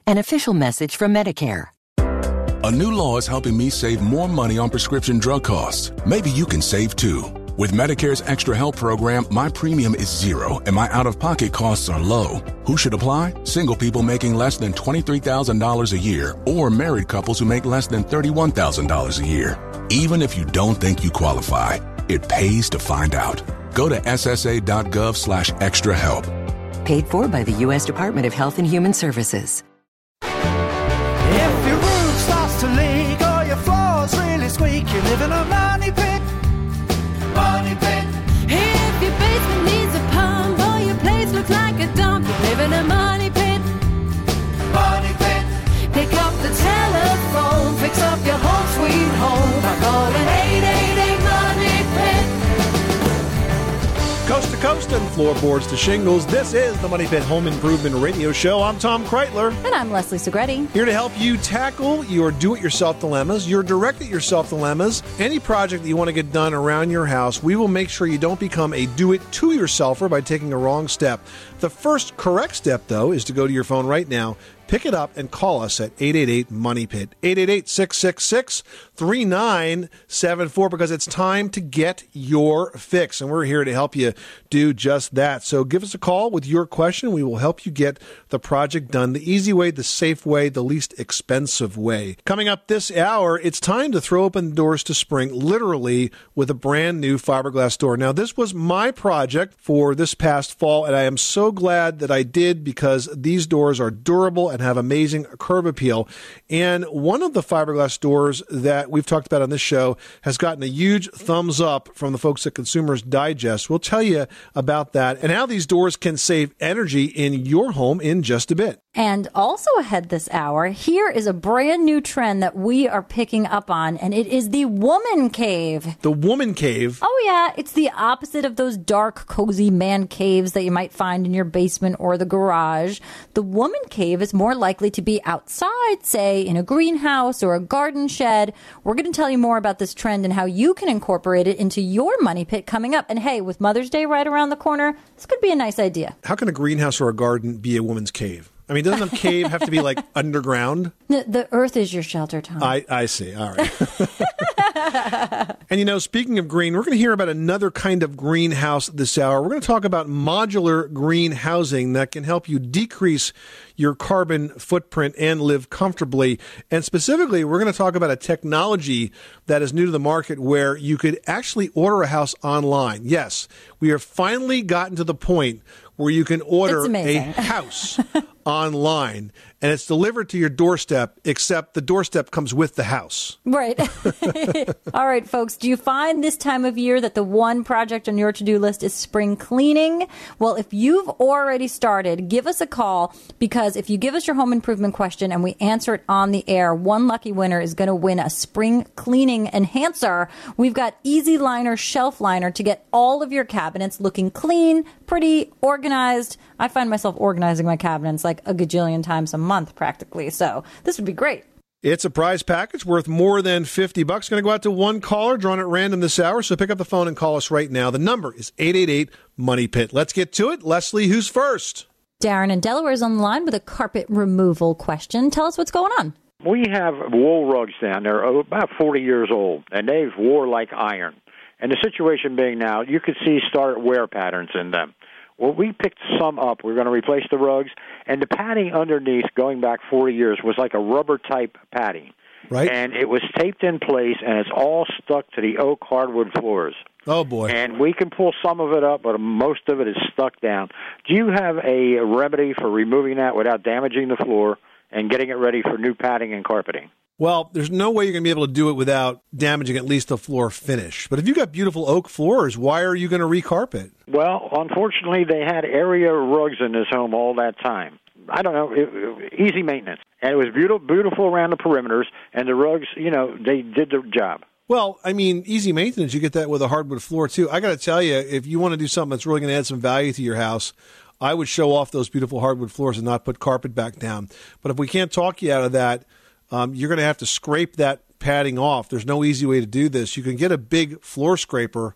An official message from Medicare. A new law is helping me save more money on prescription drug costs. Maybe you can save too. With Medicare's Extra Help program, my premium is zero and my out-of-pocket costs are low. Who should apply? Single people making less than $23,000 a year or married couples who make less than $31,000 a year. Even if you don't think you qualify, it pays to find out. Go to ssa.gov/extra help. Paid for by the U.S. Department of Health and Human Services. If your roof starts to leak or your floor's really squeak, you live in a money pit. Money pit. If your basement needs a pump or your place looks like a dump, you live in a money pit. Money pit. Pick up the telephone, fix up your home sweet home by calling 888 Money Pit. Coast to coast and floorboards to shingles, this is the Money Pit Home Improvement Radio Show. I'm Tom Kreitler. And I'm Leslie Segretti. Here to help you tackle your do-it-yourself dilemmas, your direct-it-yourself dilemmas, any project that you want to get done around your house. We will make sure you don't become a do-it-to-yourselfer by taking a wrong step. The first correct step, though, is to go to your phone right now, pick it up, and call us at 888-MONEY-PIT, 888-666-3974, because it's time to get your fix, and we're here to help you do just that. So give us a call with your question. We will help you get the project done the easy way, the safe way, the least expensive way. Coming up this hour, it's time to throw open the doors to spring, literally, with a brand new fiberglass door. Now, this was my project for this past fall, and I am so glad that I did, because these doors are durable and have amazing curb appeal. And one of the fiberglass doors that we've talked about on this show has gotten a huge thumbs up from the folks at Consumers Digest. We'll tell you about that and how these doors can save energy in your home in just a bit. And also ahead this hour, here is a brand new trend that we are picking up on, and it is the woman cave. The woman cave? Oh, yeah. It's the opposite of those dark, cozy man caves that you might find in your basement or the garage. The woman cave is more likely to be outside, say, in a greenhouse or a garden shed. We're going to tell you more about this trend and how you can incorporate it into your money pit coming up. And hey, with Mother's Day right around the corner, this could be a nice idea. How can a greenhouse or a garden be a woman's cave? I mean, doesn't a cave have to be like underground? The earth is your shelter, Tom. I see. All right. And, you know, speaking of green, we're going to hear about another kind of greenhouse this hour. We're going to talk about modular green housing that can help you decrease your carbon footprint and live comfortably. And specifically, we're going to talk about a technology that is new to the market where you could actually order a house online. Yes, we have finally gotten to the point where you can order a house online, and it's delivered to your doorstep, except the doorstep comes with the house. Right. All right, folks, do you find this time of year that the one project on your to-do list is spring cleaning? Well, if you've already started, give us a call, because if you give us your home improvement question and we answer it on the air, one lucky winner is going to win a spring cleaning enhancer. We've got Easy Liner Shelf Liner to get all of your cabinets looking clean, pretty, organized. I find myself organizing my cabinets like a gajillion times a month practically, so this would be great. It's a prize package worth more than $50. Going to go out to one caller drawn at random this hour, so pick up the phone and call us right now. The number is 888-MONEY-PIT. Let's get to it. Leslie, who's first? Darren in Delaware is on the line with a carpet removal question. Tell us what's going on. We have wool rugs down there, about 40 years old, and they've wore like iron. And the situation being now, you could see start wear patterns in them. Well, we picked some up. We're going to replace the rugs, and the padding underneath, going back 40 years, was like a rubber-type padding. Right. And it was taped in place, and it's all stuck to the oak hardwood floors. Oh, boy. And we can pull some of it up, but most of it is stuck down. Do you have a remedy for removing that without damaging the floor and getting it ready for new padding and carpeting? Well, there's no way you're going to be able to do it without damaging at least the floor finish. But if you've got beautiful oak floors, why are you going to recarpet? Well, unfortunately, they had area rugs in this home all that time. I don't know, easy maintenance. And it was beautiful around the perimeters, and the rugs, you know, they did their job. Well, I mean, easy maintenance, you get that with a hardwood floor, too. I got to tell you, if you want to do something that's really going to add some value to your house, I would show off those beautiful hardwood floors and not put carpet back down. But if we can't talk you out of that, you're going to have to scrape that padding off. There's no easy way to do this. You can get a big floor scraper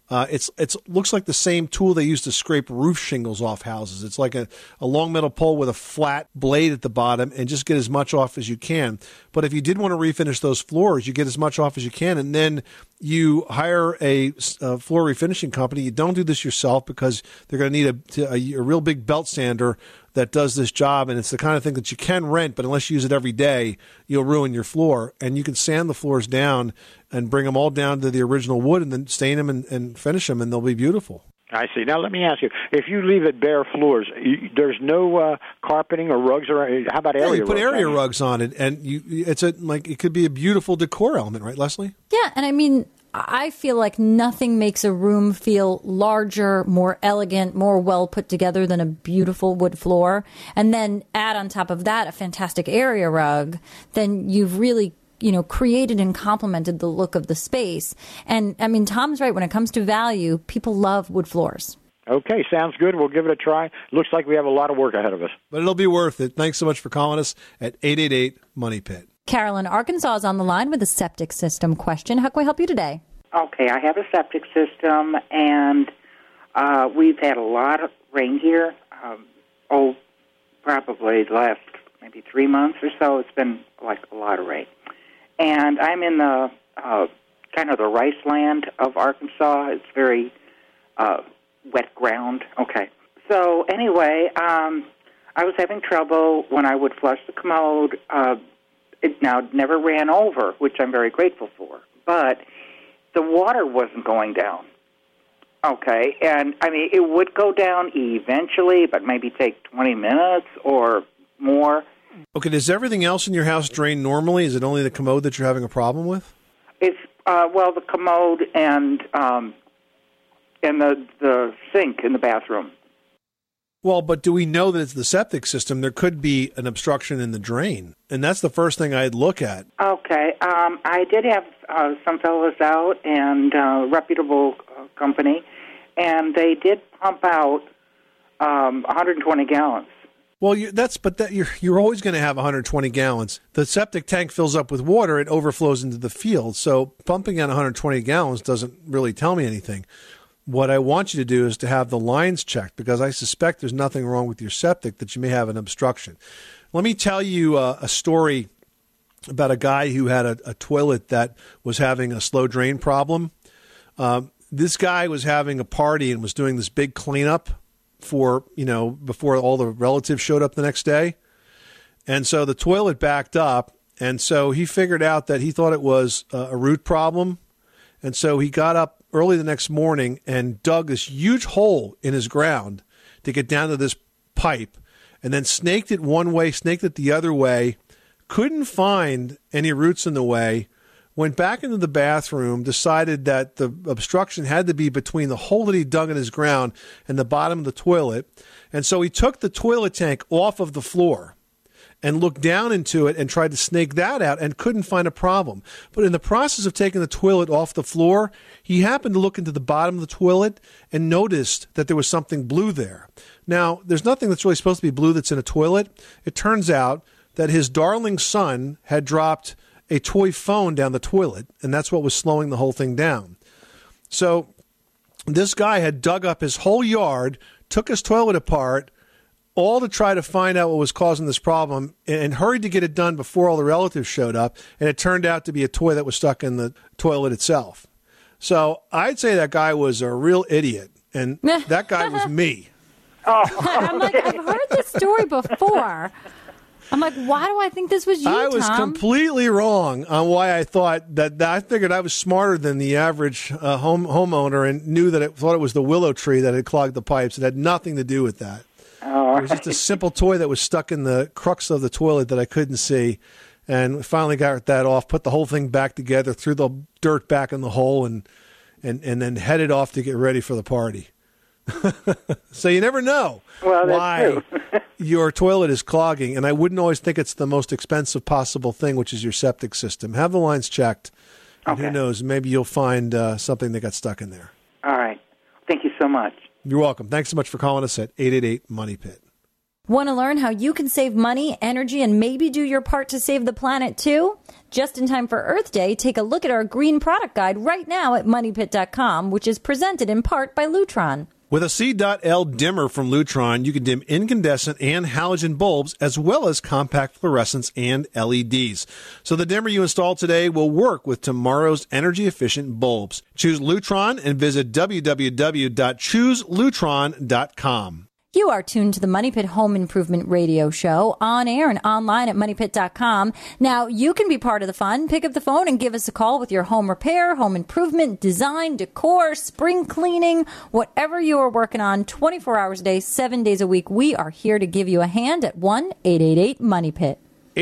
It's looks like the same tool they use to scrape roof shingles off houses. It's like a long metal pole with a flat blade at the bottom, and just get as much off as you can. But if you did want to refinish those floors, you get as much off as you can, and then you hire a floor refinishing company. You don't do this yourself because they're going to need a real big belt sander that does this job, and it's the kind of thing that you can rent, but unless you use it every day, you'll ruin your floor. And you can sand the floors down and bring them all down to the original wood and then stain them and finish them, and they'll be beautiful. I see. Now, let me ask you, if you leave it bare floors, there's no carpeting or rugs, or how about area rugs? You put area rugs on it, and it could be a beautiful decor element, right, Leslie? Yeah, and I mean, I feel like nothing makes a room feel larger, more elegant, more well put together than a beautiful wood floor. And then add on top of that a fantastic area rug, then you've really, created and complemented the look of the space. And I mean, Tom's right. When it comes to value, people love wood floors. Okay, sounds good. We'll give it a try. Looks like we have a lot of work ahead of us. But it'll be worth it. Thanks so much for calling us at 888-MONEY-PIT. Carolyn, Arkansas is on the line with a septic system question. How can we help you today? Okay, I have a septic system, and we've had a lot of rain here. Probably the last maybe 3 months or so. It's been like a lot of rain. And I'm in the kind of the rice land of Arkansas. It's very wet ground. Okay. So anyway, I was having trouble when I would flush the commode. It now never ran over, which I'm very grateful for. But the water wasn't going down. Okay, and I mean, it would go down eventually, but maybe take 20 minutes or more. Okay, does everything else in your house drain normally? Is it only the commode that you're having a problem with? It's, the commode and the sink in the bathroom. Well, but do we know that it's the septic system? There could be an obstruction in the drain, and that's the first thing I'd look at. Okay, I did have some fellows out and a reputable company, and they did pump out 120 gallons. Well, you're always going to have 120 gallons. The septic tank fills up with water; it overflows into the field. So pumping out 120 gallons doesn't really tell me anything. What I want you to do is to have the lines checked, because I suspect there's nothing wrong with your septic, that you may have an obstruction. Let me tell you a story about a guy who had a toilet that was having a slow drain problem. This guy was having a party and was doing this big cleanup before all the relatives showed up the next day. And so the toilet backed up, and so he figured out that he thought it was a root problem. And so he got up early the next morning and dug this huge hole in his ground to get down to this pipe, and then snaked it one way, snaked it the other way, couldn't find any roots in the way, went back into the bathroom, decided that the obstruction had to be between the hole that he dug in his ground and the bottom of the toilet. And so he took the toilet tank off of the floor and looked down into it and tried to snake that out and couldn't find a problem. But in the process of taking the toilet off the floor, he happened to look into the bottom of the toilet and noticed that there was something blue there. Now, there's nothing that's really supposed to be blue that's in a toilet. It turns out that his darling son had dropped a toy phone down the toilet, and that's what was slowing the whole thing down. So this guy had dug up his whole yard, took his toilet apart, all to try to find out what was causing this problem, and hurried to get it done before all the relatives showed up, and it turned out to be a toy that was stuck in the toilet itself. So I'd say that guy was a real idiot, and that guy was me. I'm like, I've heard this story before. I'm like, why do I think this was you, I was Tom? completely wrong on why I thought that. I figured I was smarter than the average homeowner and knew that thought it was the willow tree that had clogged the pipes. It had nothing to do with that. It was just a simple toy that was stuck in the crux of the toilet that I couldn't see. And we finally got that off, put the whole thing back together, threw the dirt back in the hole, and then headed off to get ready for the party. So you never know why your toilet is clogging. And I wouldn't always think it's the most expensive possible thing, which is your septic system. Have the lines checked. And who knows, maybe you'll find something that got stuck in there. All right. Thank you so much. You're welcome. Thanks so much for calling us at 888-MONEY-PIT. Want to learn how you can save money, energy, and maybe do your part to save the planet too? Just in time for Earth Day, take a look at our green product guide right now at MoneyPit.com, which is presented in part by Lutron. With a C.L dimmer from Lutron, you can dim incandescent and halogen bulbs, as well as compact fluorescents and LEDs. So the dimmer you install today will work with tomorrow's energy-efficient bulbs. Choose Lutron and visit www.chooselutron.com. You are tuned to the Money Pit Home Improvement Radio Show on air and online at MoneyPit.com. Now, you can be part of the fun. Pick up the phone and give us a call with your home repair, home improvement, design, decor, spring cleaning, whatever you are working on 24 hours a day, 7 days a week. We are here to give you a hand at 1-888-MONEY-PIT.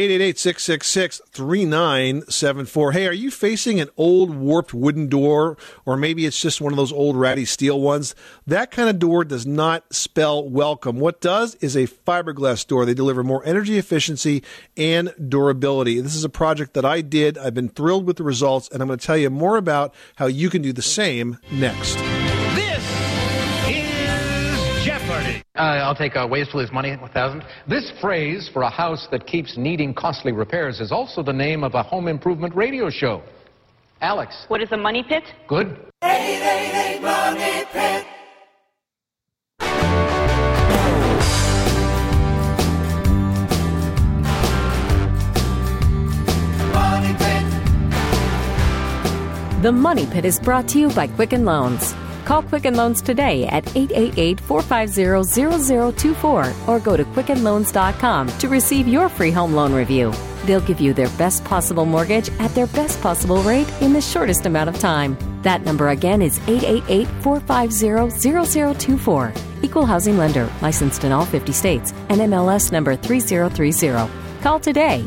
888-666-3974. Hey, are you facing an old warped wooden door, or maybe it's just one of those old ratty steel ones? That kind of door does not spell welcome. What does is a fiberglass door. They deliver more energy efficiency and durability. This is a project that I did. I've been thrilled with the results, and I'm going to tell you more about how you can do the same next. This is Jeopardy! I'll take ways to lose money, 1,000. This phrase for a house that keeps needing costly repairs is also the name of a home improvement radio show. Alex. What is a money pit? Good. 888 Money Pit. Money Pit. The Money Pit is brought to you by Quicken Loans. Call Quicken Loans today at 888-450-0024 or go to QuickenLoans.com to receive your free home loan review. They'll give you their best possible mortgage at their best possible rate in the shortest amount of time. That number again is 888-450-0024. Equal housing lender, licensed in all 50 states, and MLS number 3030. Call today,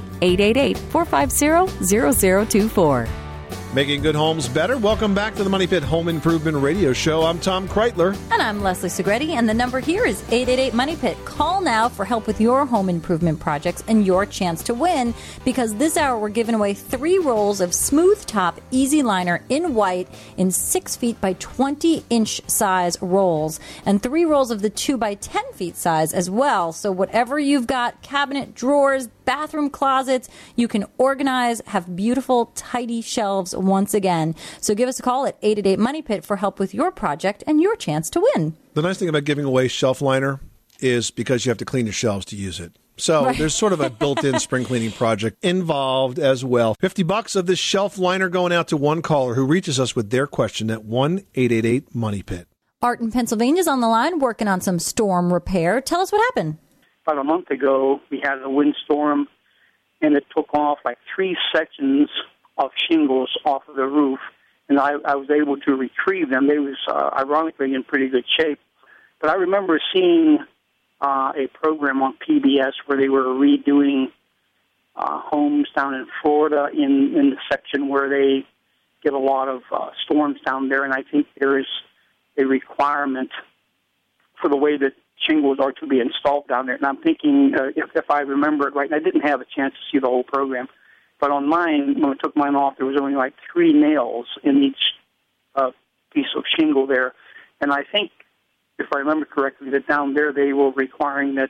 888-450-0024. Making good homes better. Welcome back to the Money Pit Home Improvement Radio Show. I'm Tom Kreitler. And I'm Leslie Segretti, and the number here is 888-MONEY-PIT. Call now for help with your home improvement projects and your chance to win, because this hour we're giving away 3 rolls of Smooth Top Easy Liner in white in 6 feet by 20 inch size rolls, and 3 rolls of the 2 by 10 feet size as well. So whatever you've got, cabinet, drawers, bathroom closets, you can organize, have beautiful, tidy shelves once again. So give us a call at 888-MONEY-PIT for help with your project and your chance to win. The nice thing about giving away shelf liner is because you have to clean your shelves to use it. So there's sort of a built-in spring cleaning project involved as well. $50 of this shelf liner going out to one caller who reaches us with their question at 1-888-MONEY-PIT. Art in Pennsylvania's on the line working on some storm repair. Tell us what happened. About a month ago, we had a windstorm, and it took off like 3 sections of shingles off of the roof, and I was able to retrieve them. They was ironically in pretty good shape. But I remember seeing a program on PBS where they were redoing homes down in Florida in the section where they get a lot of storms down there, and I think there is a requirement for the way that shingles are to be installed down there. And I'm thinking, if I remember it right, and I didn't have a chance to see the whole program, but on mine, when I took mine off, there was only like 3 nails in each piece of shingle there. And I think, if I remember correctly, that down there they were requiring that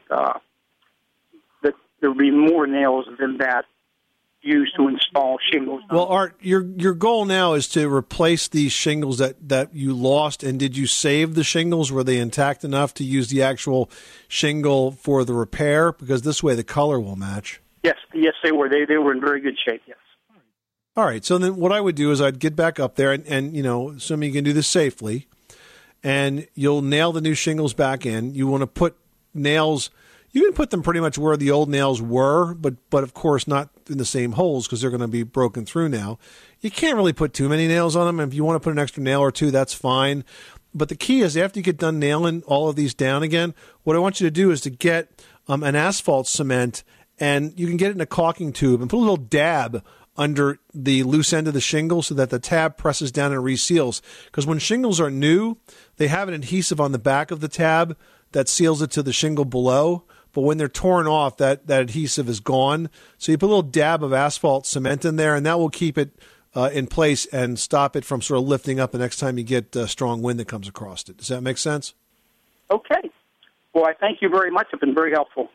that there be more nails than that used to install shingles. Well, Art, your goal now is to replace these shingles that you lost. And did you save the shingles? Were they intact enough to use the actual shingle for the repair? Because this way the color will match. Yes, they were. They were in very good shape, yes. All right, so then what I would do is I'd get back up there, and you know, assuming you can do this safely, and you'll nail the new shingles back in. You want to put nails, you can put them pretty much where the old nails were, but of course not in the same holes because they're going to be broken through now. You can't really put too many nails on them. If you want to put an extra nail or two, that's fine. But the key is after you get done nailing all of these down again, what I want you to do is to get an asphalt cement, and you can get it in a caulking tube and put a little dab under the loose end of the shingle so that the tab presses down and reseals. Because when shingles are new, they have an adhesive on the back of the tab that seals it to the shingle below. But when they're torn off, that adhesive is gone. So you put a little dab of asphalt cement in there, and that will keep it in place and stop it from sort of lifting up the next time you get strong wind that comes across it. Does that make sense? Okay. Well, I thank you very much. It's been very helpful.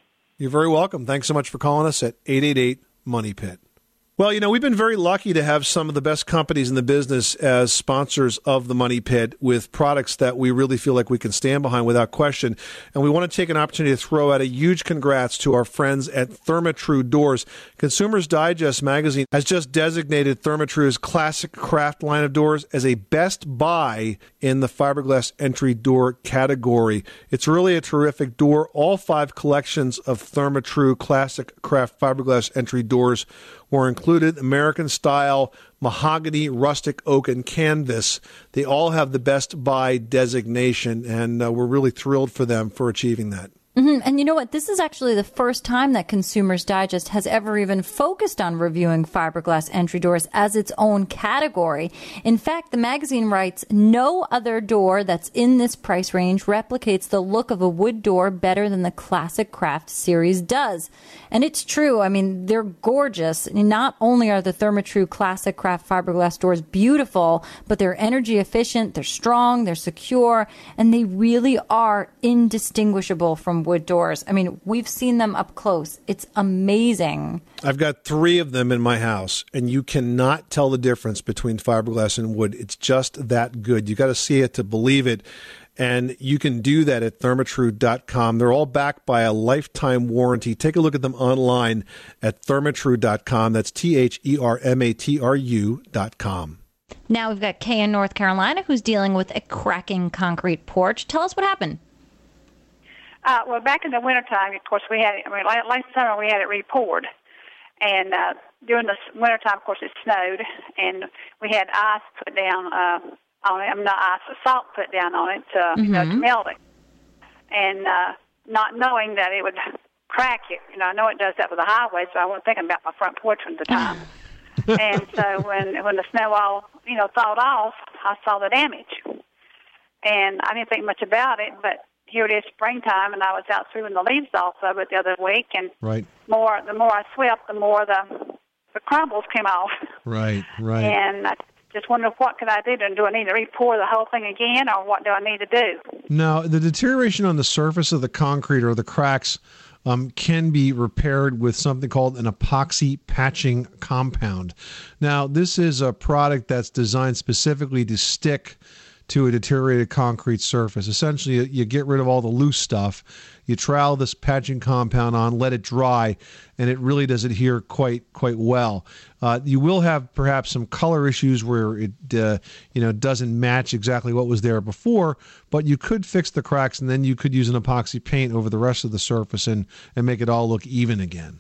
You're very welcome. Thanks so much for calling us at 888-MONEY-PIT. Well, we've been very lucky to have some of the best companies in the business as sponsors of the Money Pit with products that we really feel like we can stand behind without question. And we want to take an opportunity to throw out a huge congrats to our friends at Therma-Tru Doors. Consumer's Digest magazine has just designated Therma-Tru's classic craft line of doors as a best buy in the fiberglass entry door category. It's really a terrific door. All 5 collections of Therma-Tru classic craft fiberglass entry doors were included: American style, mahogany, rustic, oak, and canvas. They all have the best buy designation, and we're really thrilled for them for achieving that. Mm-hmm. And you know what? This is actually the first time that Consumer's Digest has ever even focused on reviewing fiberglass entry doors as its own category. In fact, the magazine writes, no other door that's in this price range replicates the look of a wood door better than the Classic Craft series does. And it's true. I mean, they're gorgeous. Not only are the Therma-Tru Classic Craft fiberglass doors beautiful, but they're energy efficient, they're strong, they're secure, and they really are indistinguishable from wood doors. I mean, we've seen them up close. It's amazing. I've got 3 of them in my house, and you cannot tell the difference between fiberglass and wood. It's just that good. You got to see it to believe it. And you can do that at thermatru.com. They're all backed by a lifetime warranty. Take a look at them online at thermatru.com. That's THERMATRU.com. Now we've got Kay in North Carolina who's dealing with a cracking concrete porch. Tell us what happened. Well, back in the wintertime, of course, last summer we had it re-poured. And during the wintertime, of course, it snowed, and we had ice put down on it. Not ice, salt put down on it to melt it. And not knowing that it would crack it. I know it does that with the highway, so I wasn't thinking about my front porch at the time. And so when the snow all, thawed off, I saw the damage. And I didn't think much about it, but here it is springtime, and I was out screwing the leaves off of it the other week, and the more I swept, the more the crumbles came off. Right. And I just wondered, what could I do? Do I need to re-pour the whole thing again, or what do I need to do? Now, the deterioration on the surface of the concrete or the cracks can be repaired with something called an epoxy patching compound. Now, this is a product that's designed specifically to stick to a deteriorated concrete surface. Essentially, you get rid of all the loose stuff, you trowel this patching compound on, let it dry, and it really does adhere quite well. You will have perhaps some color issues where it doesn't match exactly what was there before, but you could fix the cracks, and then you could use an epoxy paint over the rest of the surface and make it all look even again.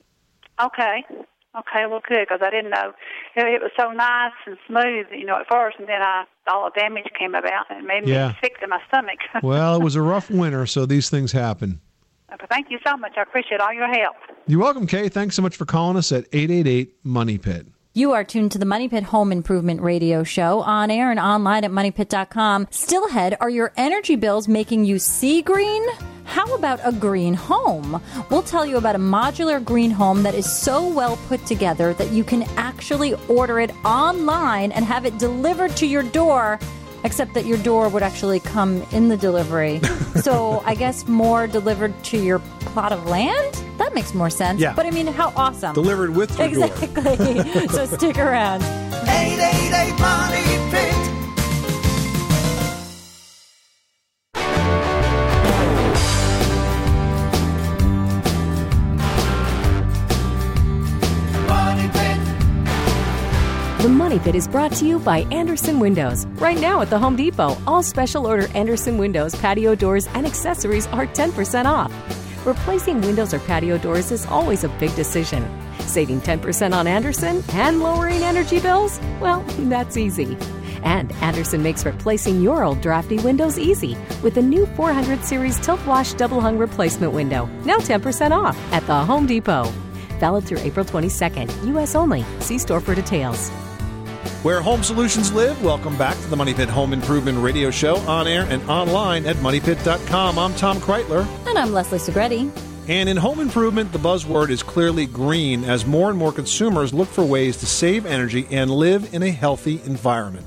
Okay, well, good, because I didn't know. It was so nice and smooth, at first, and then all the damage came about, and it made me sick to my stomach. Well, it was a rough winter, so these things happen. Okay, thank you so much. I appreciate all your help. You're welcome, Kay. Thanks so much for calling us at 888-MONEY-PIT. You are tuned to the Money Pit Home Improvement Radio Show, on air and online at MoneyPit.com. Still ahead, are your energy bills making you see green? How about a green home? We'll tell you about a modular green home that is so well put together that you can actually order it online and have it delivered to your door, except that your door would actually come in the delivery. So I guess more delivered to your plot of land? That makes more sense. Yeah. But I mean, how awesome. Delivered with your door. Exactly. So stick around. 888 Money Pit. The Money Pit is brought to you by Anderson Windows. Right now at the Home Depot, all special order Anderson Windows patio doors and accessories are 10% off. Replacing windows or patio doors is always a big decision. Saving 10% on Anderson and lowering energy bills? Well, that's easy. And Anderson makes replacing your old drafty windows easy with the new 400 Series Tilt Wash Double Hung Replacement Window. Now 10% off at the Home Depot. Valid through April 22nd. U.S. only. See store for details. Where home solutions live, welcome back to the Money Pit Home Improvement Radio Show, on air and online at MoneyPit.com. I'm Tom Kreitler. And I'm Leslie Segretti. And in home improvement, the buzzword is clearly green, as more and more consumers look for ways to save energy and live in a healthy environment.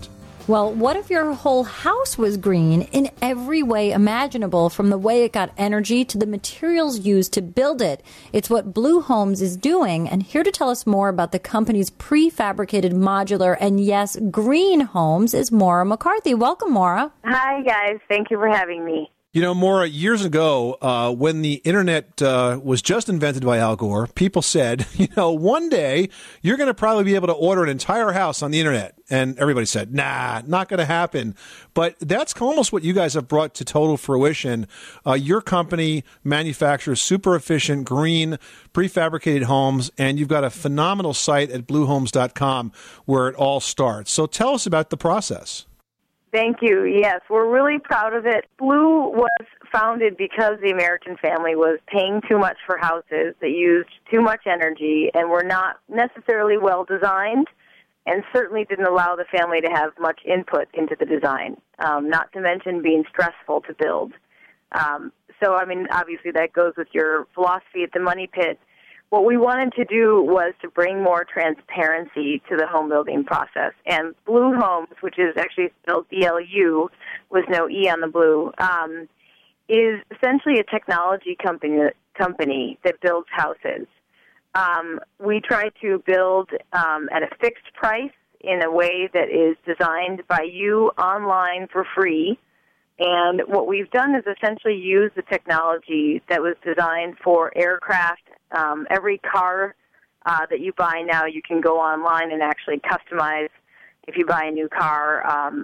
Well, what if your whole house was green in every way imaginable, from the way it got energy to the materials used to build it? It's what Blue Homes is doing, and here to tell us more about the company's prefabricated modular and, yes, green homes is Maura McCarthy. Welcome, Maura. Hi, guys. Thank you for having me. You know, Maura, years ago, when the internet was just invented by Al Gore, people said, you know, one day you're going to probably be able to order an entire house on the internet. And everybody said, nah, not going to happen. But that's almost what you guys have brought to total fruition. Your company manufactures super efficient, green, prefabricated homes, and you've got a phenomenal site at bluehomes.com where it all starts. So tell us about the process. Thank you. Yes, we're really proud of it. Blue was founded because the American family was paying too much for houses that used too much energy and were not necessarily well designed, and certainly didn't allow the family to have much input into the design, not to mention being stressful to build. So, I mean, obviously that goes with your philosophy at the Money Pit. What we wanted to do was to bring more transparency to the home building process. And Blue Homes, which is actually spelled BLU with no E on the blue, is essentially a technology company that builds houses. We try to build at a fixed price in a way that is designed by you online for free. And what we've done is essentially use the technology that was designed for aircraft. Every car that you buy now, you can go online and actually customize if you buy a new car.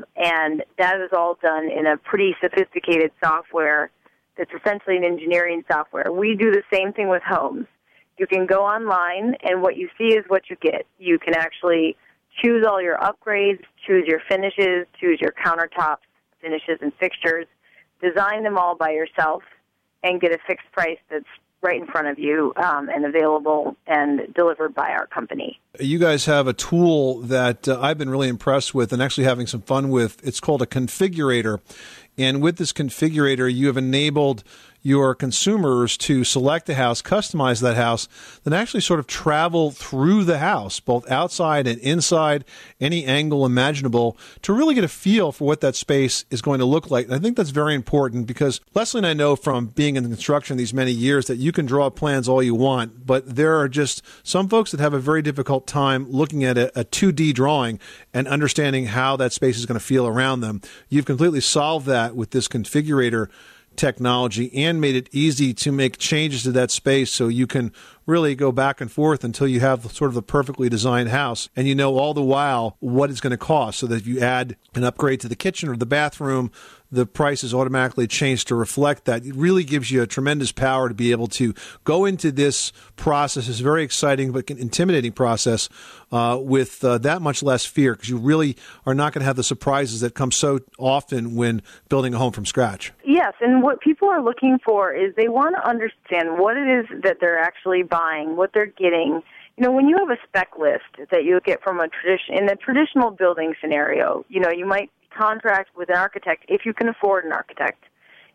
And that is all done in a pretty sophisticated software that's essentially an engineering software. We do the same thing with homes. You can go online, and what you see is what you get. You can actually choose all your upgrades, choose your finishes, choose your countertops, finishes, and fixtures, design them all by yourself, and get a fixed price that's right in front of you and available and delivered by our company. You guys have a tool that I've been really impressed with and actually having some fun with. It's called a configurator. And with this configurator, you have enabled your consumers to select a house, customize that house, then actually sort of travel through the house, both outside and inside, any angle imaginable, to really get a feel for what that space is going to look like. And I think that's very important because Leslie and I know from being in construction these many years that you can draw plans all you want, but there are just some folks that have a very difficult time looking at a 2D drawing and understanding how that space is going to feel around them. You've completely solved that with this configurator technology and made it easy to make changes to that space so you can really go back and forth until you have sort of the perfectly designed house, and you know all the while what it's going to cost, so that if you add an upgrade to the kitchen or the bathroom, the price is automatically changed to reflect that. It really gives you a tremendous power to be able to go into this process. It's a very exciting but intimidating process with that much less fear, because you really are not going to have the surprises that come so often when building a home from scratch. Yes, and what people are looking for is they want to understand what it is that they're actually buying, what they're getting. You know, when you have a spec list that you get from in a traditional building scenario, you know, you might contract with an architect if you can afford an architect.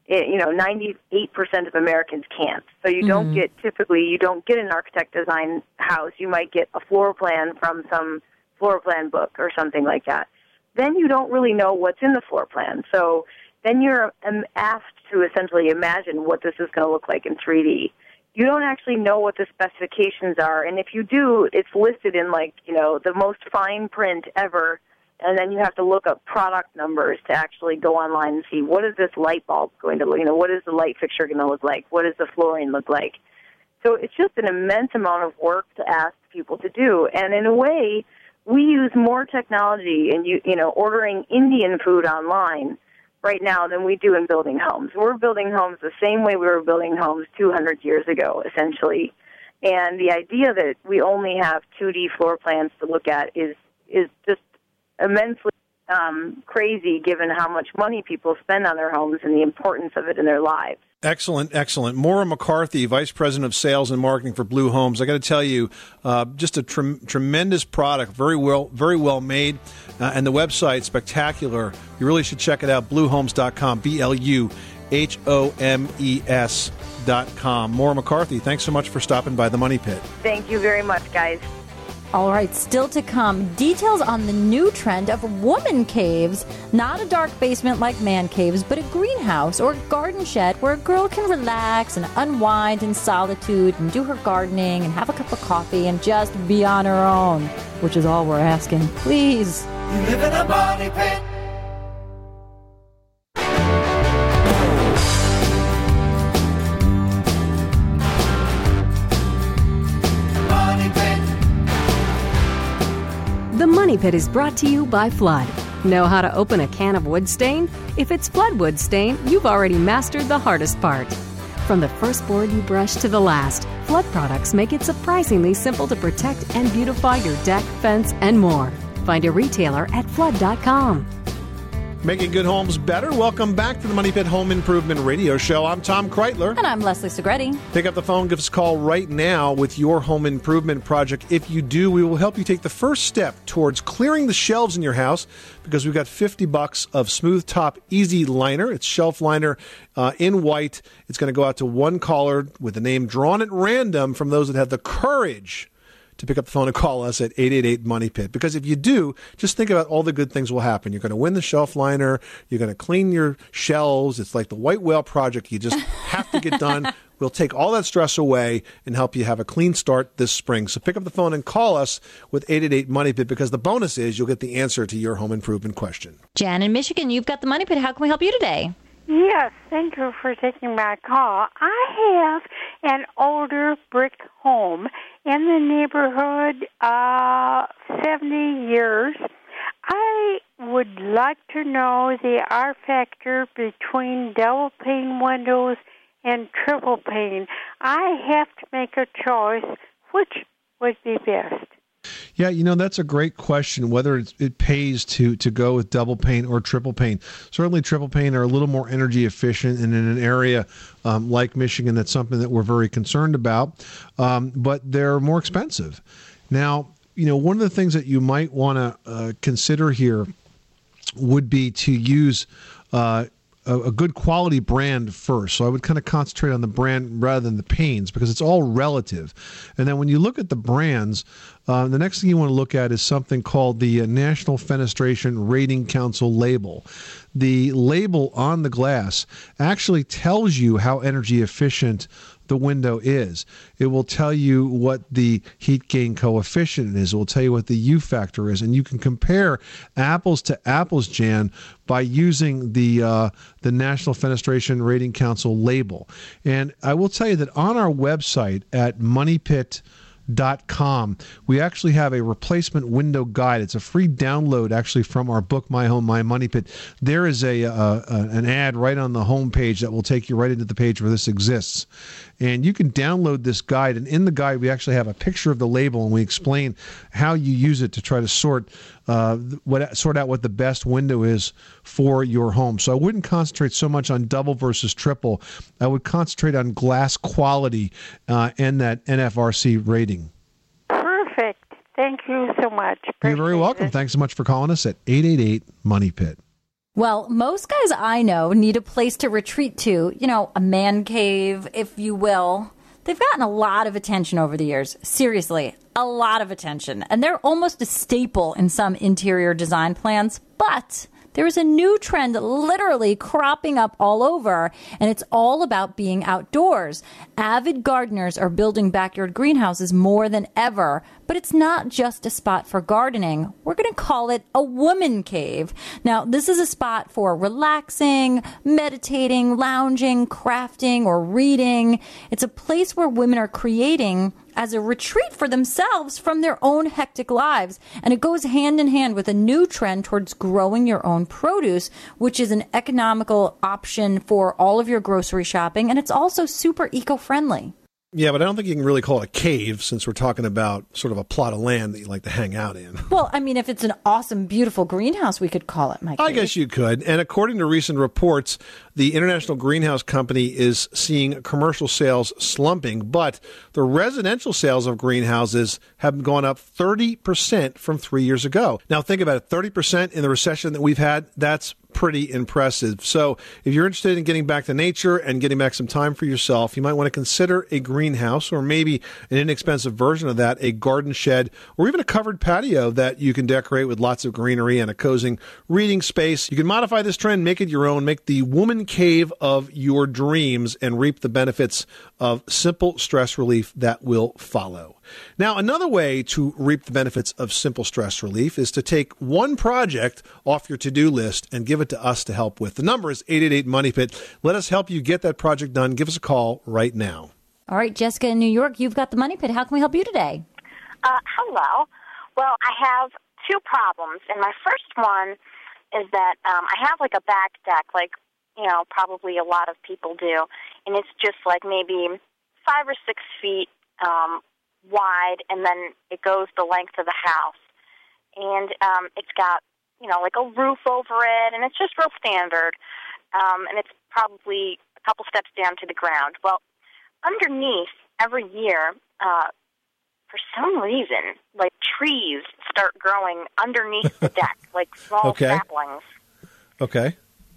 98% of Americans can't. So you don't get an architect design house. You might get a floor plan from some floor plan book or something like that. Then you don't really know what's in the floor plan. So then you're asked to essentially imagine what this is going to look like in 3D. You don't actually know what the specifications are, and if you do, it's listed in the most fine print ever, and then you have to look up product numbers to actually go online and see what is this light bulb going to look, what is the light fixture going to look like, what does the flooring look like. So it's just an immense amount of work to ask people to do, and in a way, we use more technology in ordering Indian food online right now than we do in building homes. We're building homes the same way we were building homes 200 years ago, essentially. And the idea that we only have 2D floor plans to look at is just immensely crazy, given how much money people spend on their homes and the importance of it in their lives. Excellent, excellent. Maura McCarthy, Vice President of Sales and Marketing for Blue Homes. I got to tell you, just a tremendous product, very well made, and the website spectacular. You really should check it out. Bluehomes.com, BLUHOMES.com. Maura McCarthy, thanks so much for stopping by the Money Pit. Thank you very much, guys. All right, still to come, details on the new trend of woman caves. Not a dark basement like man caves, but a greenhouse or garden shed where a girl can relax and unwind in solitude and do her gardening and have a cup of coffee and just be on her own, which is all we're asking. Please. You live in a money pit. The Money Pit is brought to you by Flood. Know how to open a can of wood stain? If it's Flood wood stain, you've already mastered the hardest part. From the first board you brush to the last, Flood products make it surprisingly simple to protect and beautify your deck, fence, and more. Find a retailer at Flood.com. Making good homes better. Welcome back to the Money Pit Home Improvement Radio Show. I'm Tom Kreitler. And I'm Leslie Segretti. Pick up the phone, give us a call right now with your home improvement project. If you do, we will help you take the first step towards clearing the shelves in your house because we've got $50 of Smooth Top Easy Liner. It's shelf liner in white. It's going to go out to one caller with a name drawn at random from those that have the courage to pick up the phone and call us at 888-MONEY-PIT. Because if you do, just think about all the good things will happen. You're going to win the shelf liner. You're going to clean your shelves. It's like the White Whale Project. You just have to get done. We'll take all that stress away and help you have a clean start this spring. So pick up the phone and call us with 888-MONEY-PIT because the bonus is you'll get the answer to your home improvement question. Jan in Michigan, you've got the Money Pit. How can we help you today? Yes, thank you for taking my call. I have an older brick home in the neighborhood, 70 years. I would like to know the R factor between double pane windows and triple pane. I have to make a choice. Which would be best? Yeah, that's a great question, whether it pays to go with double pane or triple pane. Certainly triple pane are a little more energy efficient, and in an area like Michigan, that's something that we're very concerned about, but they're more expensive. Now, one of the things that you might want to consider here would be to use a good quality brand first. So I would kind of concentrate on the brand rather than the panes because it's all relative. And then when you look at the brands, the next thing you want to look at is something called the National Fenestration Rating Council label. The label on the glass actually tells you how energy efficient the window is. It will tell you what the heat gain coefficient is. It will tell you what the U factor is. And you can compare apples to apples, Jan, by using the National Fenestration Rating Council label. And I will tell you that on our website at moneypit.com, we actually have a replacement window guide. It's a free download actually from our book, My Home, My Money Pit. There is an ad right on the home page that will take you right into the page where this exists. And you can download this guide. And in the guide, we actually have a picture of the label, and we explain how you use it to try to sort out what the best window is for your home. So I wouldn't concentrate so much on double versus triple. I would concentrate on glass quality and that NFRC rating. Perfect. Thank you so much. You're very welcome. Thanks so much for calling us at 888-MONEY-PIT. Well, most guys I know need a place to retreat to, a man cave, if you will. They've gotten a lot of attention over the years. Seriously, a lot of attention. And they're almost a staple in some interior design plans. But there is a new trend literally cropping up all over, and it's all about being outdoors. Avid gardeners are building backyard greenhouses more than ever, but it's not just a spot for gardening. We're going to call it a woman cave. Now, this is a spot for relaxing, meditating, lounging, crafting, or reading. It's a place where women are creating as a retreat for themselves from their own hectic lives. And it goes hand in hand with a new trend towards growing your own produce, which is an economical option for all of your grocery shopping. And it's also super eco-friendly. Yeah, but I don't think you can really call it a cave since we're talking about sort of a plot of land that you like to hang out in. Well, I mean, if it's an awesome, beautiful greenhouse, we could call it my cave. I guess you could. And according to recent reports, the International Greenhouse Company is seeing commercial sales slumping, but the residential sales of greenhouses have gone up 30% from 3 years ago. Now, think about it. 30% in the recession that we've had, that's pretty impressive. So if you're interested in getting back to nature and getting back some time for yourself, you might want to consider a greenhouse, or maybe an inexpensive version of that, a garden shed, or even a covered patio that you can decorate with lots of greenery and a cozy reading space. You can modify this trend, make it your own, make the woman cave of your dreams, and reap the benefits of simple stress relief that will follow. Now, another way to reap the benefits of simple stress relief is to take one project off your to-do list and give it to us to help with. The number is 888-MONEY-PIT. Let us help you get that project done. Give us a call right now. All right, Jessica in New York, you've got the Money Pit. How can we help you today? Hello. Well, I have two problems, and my first one is that I have like a back deck, like, probably a lot of people do, and it's just like maybe 5 or 6 feet wide, and then it goes the length of the house. And it's got, like a roof over it, and it's just real standard. And it's probably a couple steps down to the ground. Well, underneath, every year, for some reason, like trees start growing underneath the deck, like small saplings. Okay.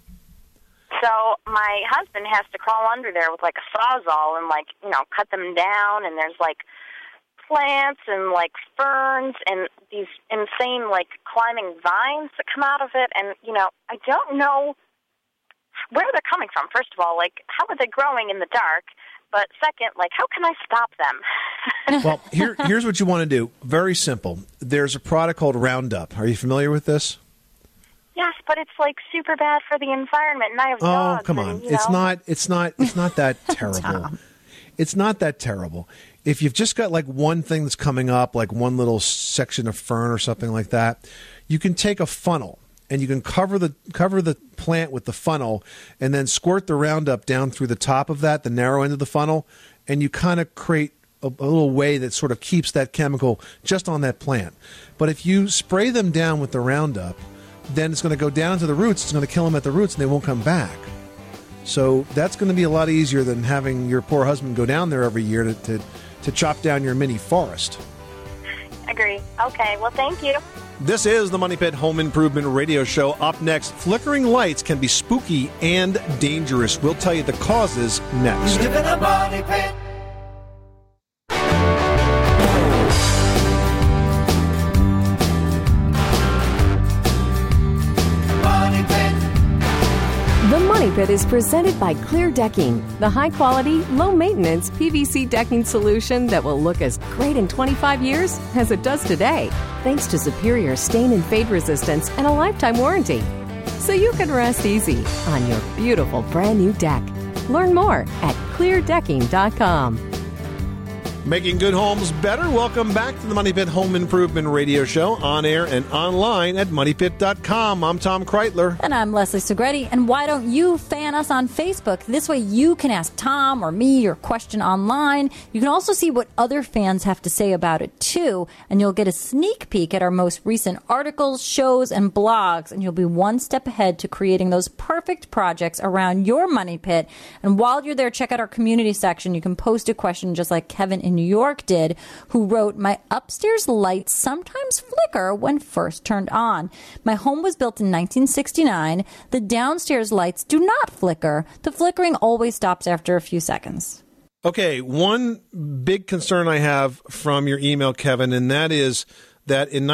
So my husband has to crawl under there with like a sawzall and cut them down, and there's like plants and like ferns and these insane like climbing vines that come out of it, and I don't know where they're coming from. First of all, like, how are they growing in the dark? But second, like, how can I stop them? Well, here's what you want to do. Very simple. There's a product called Roundup. Are you familiar with this? Yes, but it's like super bad for the environment, and I have dogs. Oh, come on. And, It's not that terrible. It's not that terrible. If you've just got like one thing that's coming up, like one little section of fern or something like that, you can take a funnel and you can cover the plant with the funnel and then squirt the Roundup down through the top of that, the narrow end of the funnel, and you kind of create a little way that sort of keeps that chemical just on that plant. But if you spray them down with the Roundup, then it's going to go down to the roots. It's going to kill them at the roots, and they won't come back. So that's going to be a lot easier than having your poor husband go down there every year to chop down your mini forest. Agree. Okay, well, thank you. This is the Money Pit Home Improvement Radio Show. Up next, flickering lights can be spooky and dangerous. We'll tell you the causes next. Live in a money pit. The Money Pit is presented by Clear Decking, the high-quality, low-maintenance PVC decking solution that will look as great in 25 years as it does today, thanks to superior stain and fade resistance and a lifetime warranty. So you can rest easy on your beautiful brand-new deck. Learn more at cleardecking.com. Making good homes better. Welcome back to the Money Pit Home Improvement Radio Show, on air and online at moneypit.com. I'm Tom Kreitler. And I'm Leslie Segretti. And why don't you fan us on Facebook? This way you can ask Tom or me your question online. You can also see what other fans have to say about it, too. And you'll get a sneak peek at our most recent articles, shows, and blogs. And you'll be one step ahead to creating those perfect projects around your money pit. And while you're there, check out our community section. You can post a question just like Kevin in New York did, who wrote, "My upstairs lights sometimes flicker when first turned on. My home was built in 1969. The downstairs lights do not flicker. The flickering always stops after a few seconds." Okay, one big concern I have from your email, Kevin, and that is that in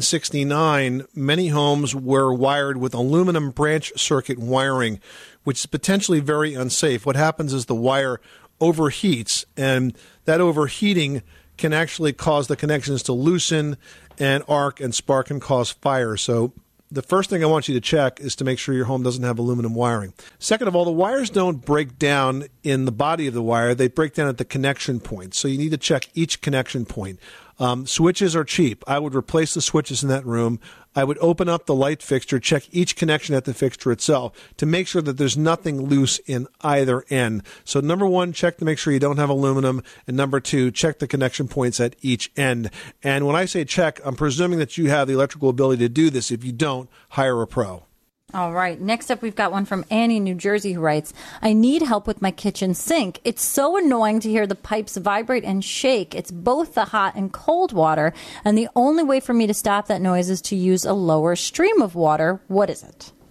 1969, many homes were wired with aluminum branch circuit wiring, which is potentially very unsafe. What happens is the wire overheats, and that overheating can actually cause the connections to loosen and arc and spark and cause fire. So the first thing I want you to check is to make sure your home doesn't have aluminum wiring. Second of all, the wires don't break down in the body of the wire. They break down at the connection point. So you need to check each connection point. Switches are cheap. I would replace the switches in that room. I would open up the light fixture, check each connection at the fixture itself to make sure that there's nothing loose in either end. So number one, check to make sure you don't have aluminum. And number two, check the connection points at each end. And when I say check, I'm presuming that you have the electrical ability to do this. If you don't, hire a pro. All right. Next up, we've got one from Annie, New Jersey, who writes, "I need help with my kitchen sink. It's so annoying to hear the pipes vibrate and shake. It's both the hot and cold water, and the only way for me to stop that noise is to use a lower stream of water. What is it?"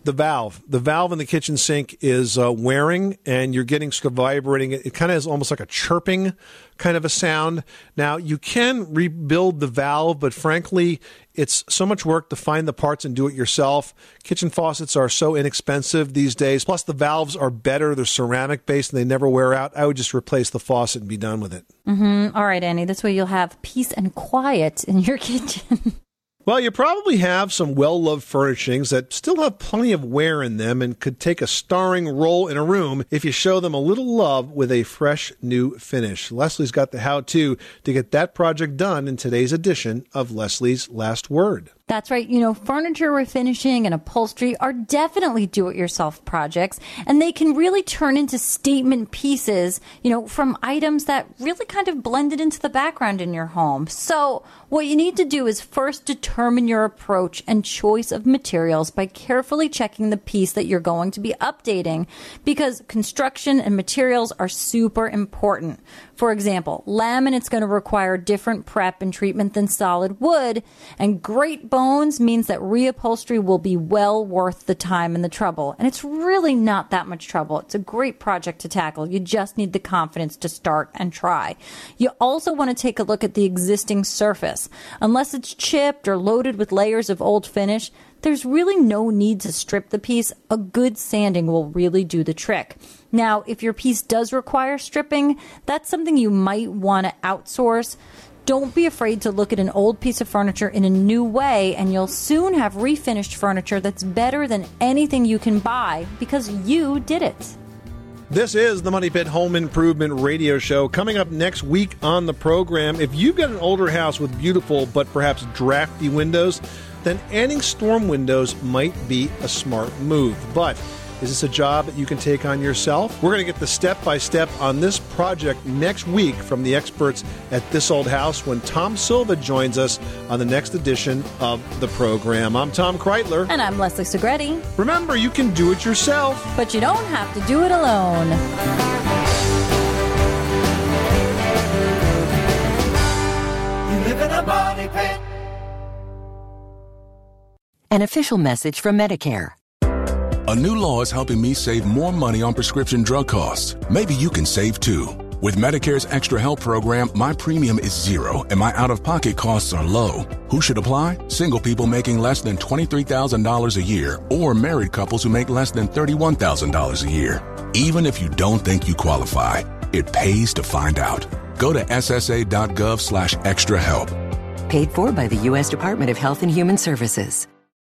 The valve in the kitchen sink is wearing, and you're getting sort of vibrating. It kind of is almost like a chirping kind of a sound. Now, you can rebuild the valve, but frankly, it's so much work to find the parts and do it yourself. Kitchen faucets are so inexpensive these days. Plus, the valves are better. They're ceramic-based, and they never wear out. I would just replace the faucet and be done with it. Mm-hmm. All right, Annie. This way you'll have peace and quiet in your kitchen. Well, you probably have some well-loved furnishings that still have plenty of wear in them and could take a starring role in a room if you show them a little love with a fresh new finish. Leslie's got the how-to to get that project done in today's edition of Leslie's Last Word. That's right. Furniture refinishing and upholstery are definitely do-it-yourself projects, and they can really turn into statement pieces, from items that really kind of blended into the background in your home. So what you need to do is first determine your approach and choice of materials by carefully checking the piece that you're going to be updating, because construction and materials are super important. For example, laminate's going to require different prep and treatment than solid wood, and great bones means that reupholstery will be well worth the time and the trouble. And it's really not that much trouble. It's a great project to tackle. You just need the confidence to start and try. You also want to take a look at the existing surface. Unless it's chipped or loaded with layers of old finish, there's really no need to strip the piece. A good sanding will really do the trick. Now, if your piece does require stripping, that's something you might want to outsource. Don't be afraid to look at an old piece of furniture in a new way, and you'll soon have refinished furniture that's better than anything you can buy because you did it. This is the Money Pit Home Improvement Radio Show. Coming up next week on the program, if you've got an older house with beautiful but perhaps drafty windows, then adding storm windows might be a smart move. But is this a job that you can take on yourself? We're going to get the step-by-step on this project next week from the experts at This Old House when Tom Silva joins us on the next edition of the program. I'm Tom Kreitler. And I'm Leslie Segretti. Remember, you can do it yourself, but you don't have to do it alone. You live in a money pit. An official message from Medicare. A new law is helping me save more money on prescription drug costs. Maybe you can save too. With Medicare's Extra Help program, my premium is zero and my out-of-pocket costs are low. Who should apply? Single people making less than $23,000 a year or married couples who make less than $31,000 a year. Even if you don't think you qualify, it pays to find out. Go to ssa.gov/extra help. Paid for by the U.S. Department of Health and Human Services.